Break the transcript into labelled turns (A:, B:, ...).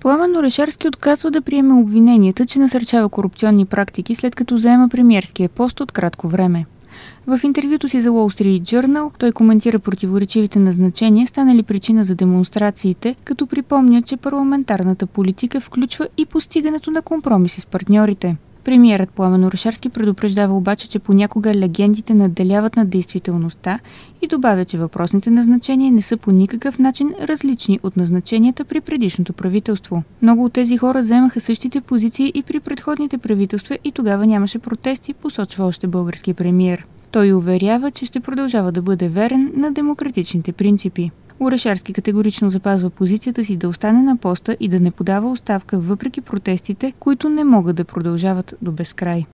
A: Пламен Орешарски отказва да приеме обвиненията, че насърчава корупционни практики, след като заема премиерския пост от кратко време. В интервюто си за Wall Street Journal той коментира противоречивите назначения, станали причина за демонстрациите, като припомня, че парламентарната политика включва и постигането на компромиси с партньорите. Премиерът Пламен Орешарски предупреждава обаче, че понякога легендите надделяват над действителността и добавя, че въпросните назначения не са по никакъв начин различни от назначенията при предишното правителство. Много от тези хора заемаха същите позиции и при предходните правителства и тогава нямаше протести, посочва още български премиер. Той уверява, че ще продължава да бъде верен на демократичните принципи. Орешарски категорично запазва позицията си да остане на поста и да не подава оставка въпреки протестите, които не могат да продължават до безкрай.